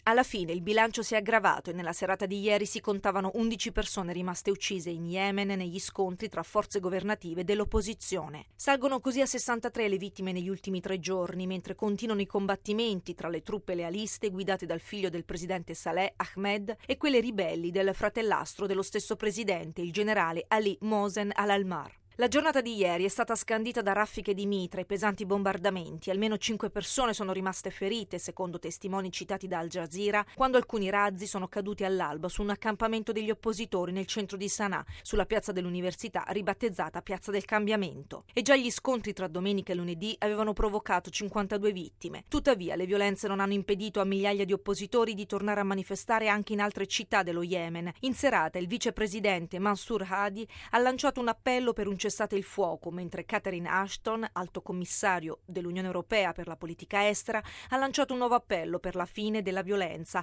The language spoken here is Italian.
Alla fine il bilancio si è aggravato e nella serata di ieri si contavano 11 persone rimaste uccise in Yemen negli scontri tra forze governative dell'opposizione. Salgono così a 63 le vittime negli ultimi 3 giorni, mentre continuano i combattimenti tra le truppe lealiste guidate dal figlio del presidente Saleh Ahmed e quelle ribelli del fratellastro dello stesso presidente, il generale Ali Mohsen al-Almar. La giornata di ieri è stata scandita da raffiche di mitra e pesanti bombardamenti. Almeno 5 persone sono rimaste ferite, secondo testimoni citati da Al Jazeera, quando alcuni razzi sono caduti all'alba su un accampamento degli oppositori nel centro di Sana'a, sulla piazza dell'università, ribattezzata Piazza del Cambiamento. E già gli scontri tra domenica e lunedì avevano provocato 52 vittime. Tuttavia, le violenze non hanno impedito a migliaia di oppositori di tornare a manifestare anche in altre città dello Yemen. In serata, il vicepresidente Mansour Hadi ha lanciato un appello per un cessate il fuoco, mentre Catherine Ashton, alto commissario dell'Unione Europea per la politica estera, ha lanciato un nuovo appello per la fine della violenza,